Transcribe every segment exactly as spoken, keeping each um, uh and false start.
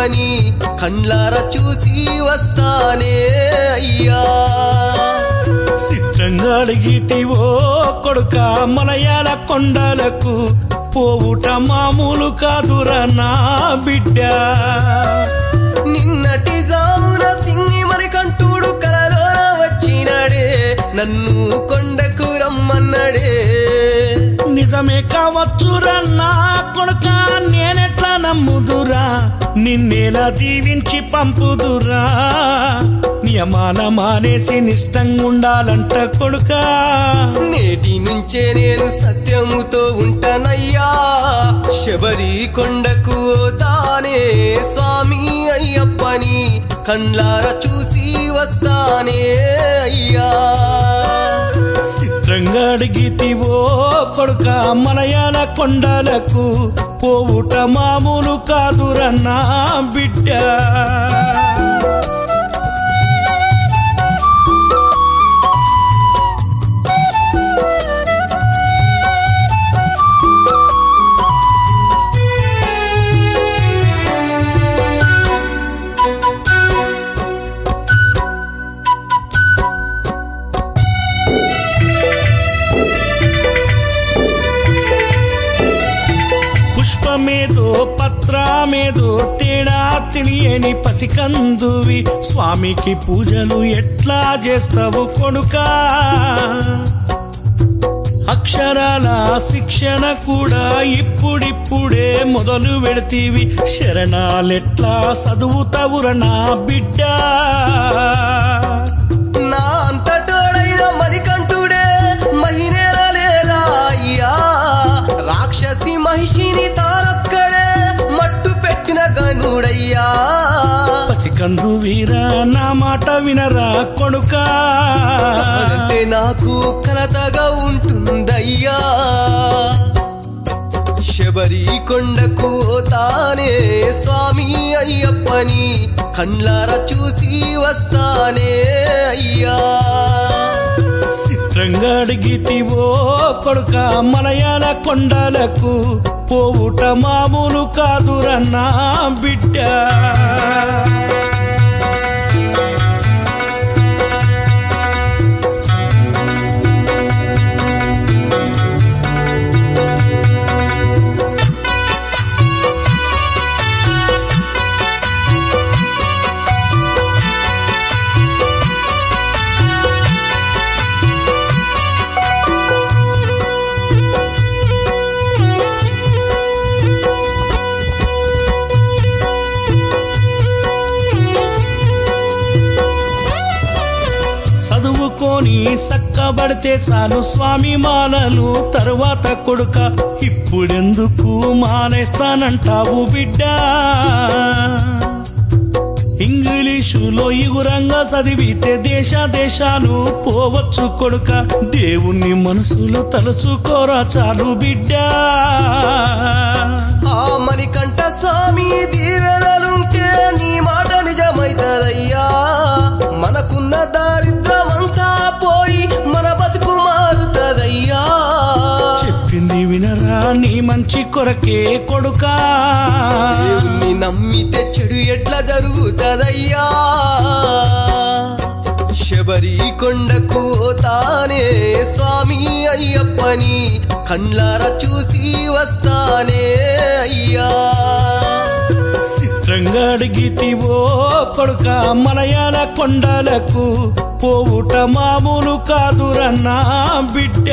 అయ్యప్పని కండ్లారా చూసి వస్తానే అయ్యా. చిత్రంగా అడిగితివో కొడుక మలయాళ కొండలకు పోవుట మామూలు కాదురా నా బిడ్డ. నిన్నటి జామున సింగి మరి కంటూడు కలలో వచ్చినాడే, నన్ను కొండకు రమ్మన్నాడే. నిజమే కావచ్చురా నా కొడుక, నేనెట్లా నమ్ముదురా, నిన్నేలా దీవించి పంపుదురా. నియమాల మానేసి నిష్టంగుండాలంట కొడుక. నేటి నుంచే నేను సత్యముతో ఉంటానయ్యా, శబరి కొండకు తానే స్వామి అయ్యప్పని కండ్లారా చూసి వస్తానే అయ్యా. చిత్రంగా అడిగితివో కొడుక మలయాళ కొండలకు పోవుట మామూలు కాదురా నా బిడ్డ. పుష్పమేదో పత్రమేదో తేడా తెలియని పసికందువి, స్వామికి పూజలు ఎట్లా చేస్తావు కొడుకా. అక్షరాల శిక్షణ కూడా ఇప్పుడిప్పుడే మొదలు పెడతీవి, శరణాలెట్లా చదువుతావురా నా బిడ్డ. నా అంతటోడైన మణికంఠుడే మహినేల లేదా అయ్యా, రాక్షసి మహిషిని తానొక్కడే మట్టు పెట్టిన గనుడయ్యా. పసికందు వీరా నా మాట వినరా కొడుకా, అంటే నాకు కలతగా ఉంటుందయ్యా. శబరి కొండకు తానే స్వామి అయ్యప్పని కండ్లారా చూసి వస్తానే అయ్యా. చిత్రంగా అడిగితివో కొడుక మలయాళ కొండలకు పోవుట మామూలు కాదురా నా బిడ్డ. చదువుకొని సక్కబడితే చాలు స్వామి మాలలు, తరువాత కొడుక ఇప్పుడెందుకు మానేస్తానంటావు బిడ్డ. ఇంగ్లీషులో ఇగురంగా చదివితే దేశ దేశాలు పోవచ్చు కొడుక, దేవుణ్ణి మనసులో తలుచుకోరా చాలు బిడ్డ. ఆ మణికంఠ స్వామి దీవెనలుంటే నీ మాట నిజమైతదయ్యా. మనకున్న దారిద్రమంతా పోయి మన బతుకు మారుతదయ్యా. చెప్పింది వినరా నీ మంచి కొరకే కొడుకా, దేవుణ్ణి నమ్మితే చెడు ఎట్లా జరుగుతదయ్యా. శబరి కొండకు తానే స్వామి అయ్యప్పని కండ్లారా చూసి వస్తానే అయ్యా. చిత్రంగా అడిగితివో కొడుక మలయాళ కొండలకు పోవుట మామూలు కాదురా నా బిడ్డ.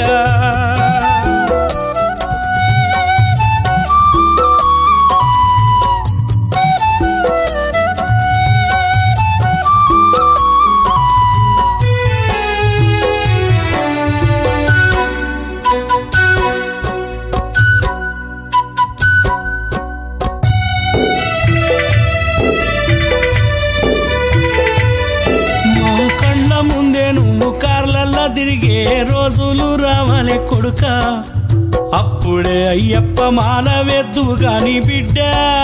తిరిగే రోజులు రావాలే కొడుక, అప్పుడే అయ్యప్ప మాల వేద్దు గాని బిడ్డ.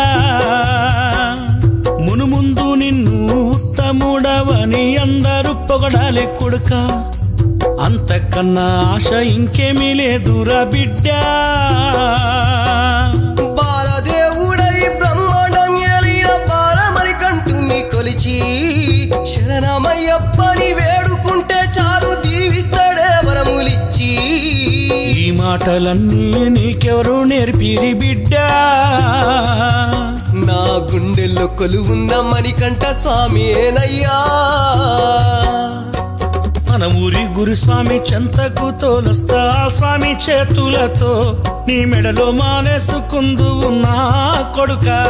మునుముందు నిన్ను ఉత్తముడవని అందరూ పొగడాలే కొడుక, అంతకన్నా ఆశ ఇంకేమీ లేదురా బిడ్డ. బాలదేవుడై బ్రహ్మాండం ఏలిన బాల వచ్చి శరణమయ్యప్పని వేడుకుంటే చాలు దీవిస్తాడే వరములిచ్చి. ఈ మాటలన్నీ నీకెవరు నేర్పిరి బిడ్డ? నా గుండెల్లో కొలువున్న మణికంఠ స్వామియేనయ్యా. మన ఊరి గురుస్వామి చెంతకు తోలొస్తా స్వామి చేతులతో నీ మెడలో మానేసుకుందువు నా కొడుకా.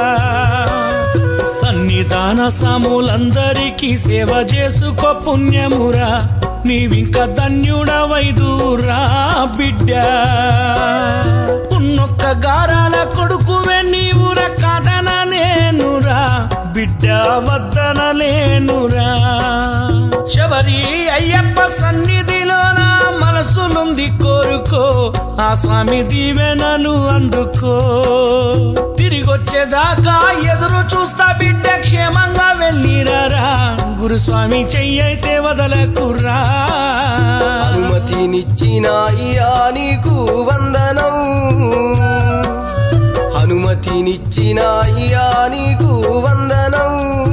సన్నిధాన సాములందరికీ సేవ చేసుకో పుణ్యమురా, నీవింక ధన్యుడవైదురా బిడ్డ. ఉన్నొక్క గారాల కొడుకువే నీవురా, కాదన నేనురా బిడ్డ, వద్దన లేనురా. శబరి అయ్యప్ప సన్నిధిలో నా మనసునుంది కోరుకో, ఆ స్వామి దీవెనను అందుకో. తిరిగొచ్చేదాకా ఎదురు చూస్తా బిడ్డ, క్షేమంగా వెళ్ళిరారా. గురుస్వామి చెయ్యైతే వదలకురా. అనుమతినిచ్చిన అయ్యా నీకు వందనం, అనుమతినిచ్చిన అయ్యా నీకు వందనం.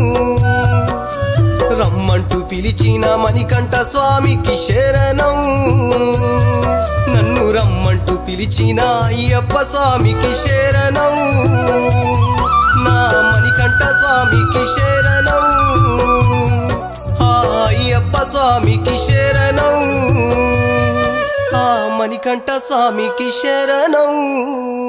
రమ్మంటూ పిలిచిన మణికంఠ స్వామికి శరణం, నన్ను రమ్మంటూ పిలిచిన అయ్యప్ప స్వామికి శరణం. నా మణికంఠ స్వామికి శరణం, ఆ అయ్యప్ప స్వామికి శరణం, ఆ మణికంఠ స్వామికి శరణం.